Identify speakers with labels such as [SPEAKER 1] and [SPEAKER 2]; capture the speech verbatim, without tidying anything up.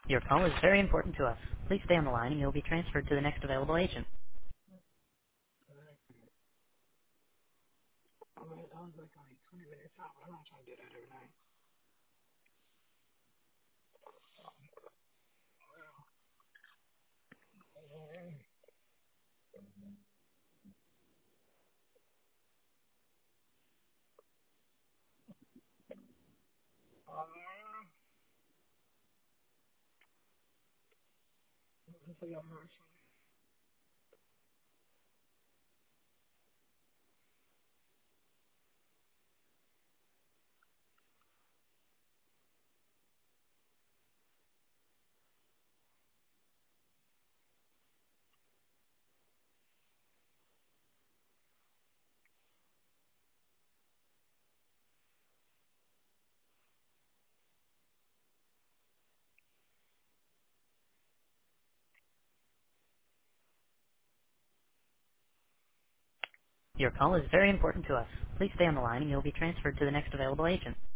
[SPEAKER 1] Your call is very important to us. Please stay on the line and you'll be transferred to the next available agent.
[SPEAKER 2] I mean, I was like only twenty minutes out. I'm not trying to do that every night. Um, so your Marshall.
[SPEAKER 1] Your call is very important to us. Please stay on the line and you'll be transferred to the next available agent.